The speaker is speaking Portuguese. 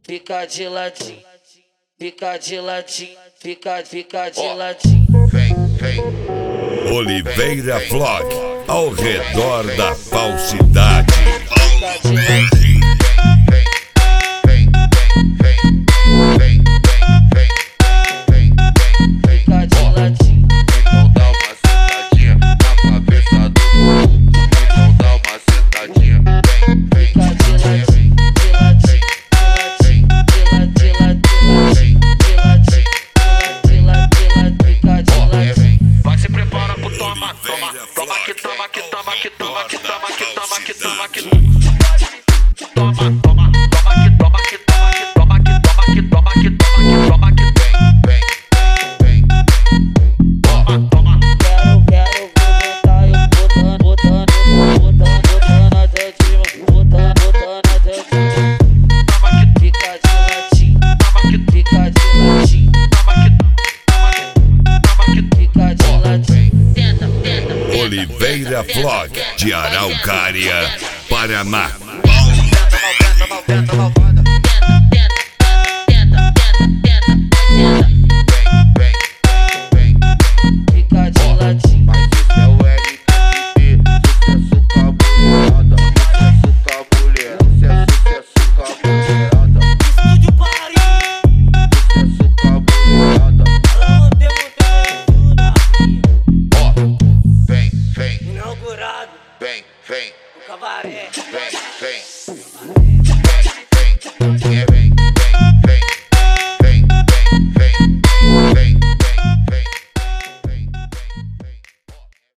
fica de ladinho, fica de ladinho, fica de ladinho. Oliveira Vlog, ao redor da falsidade. Fica de ladinho. Fica de ladinho. Então dá uma sentadinha na cabeça do povo. Então dá uma sentadinha. Fica de ladinho, de ladinho, de ladinho, de ladinho, fica de ladinho. Vai se prepara pro toma, toma, toma que toma, que toma, que toma, que toma, que toma, que toma, que toma, toma, toma, toma que toma, que toma, que toma, que toma, que toma, que toma, que toma, que vem, toma, toma. Quero botar eu botando até de botando até de. Fica de ladinho, fica de ladinho, fica de ladinho. Oliveira Vlog, de Araucária, Paraná. Fica de ladinho. Mas esse é o LTP, sucesso com a mulherada, sucesso com a mulher, sucesso com a mulherada, Estúdio Paris, sucesso com a mulherada. alô, tudo aqui, Ó, vem, inaugurado, vem, o cabaré. vem.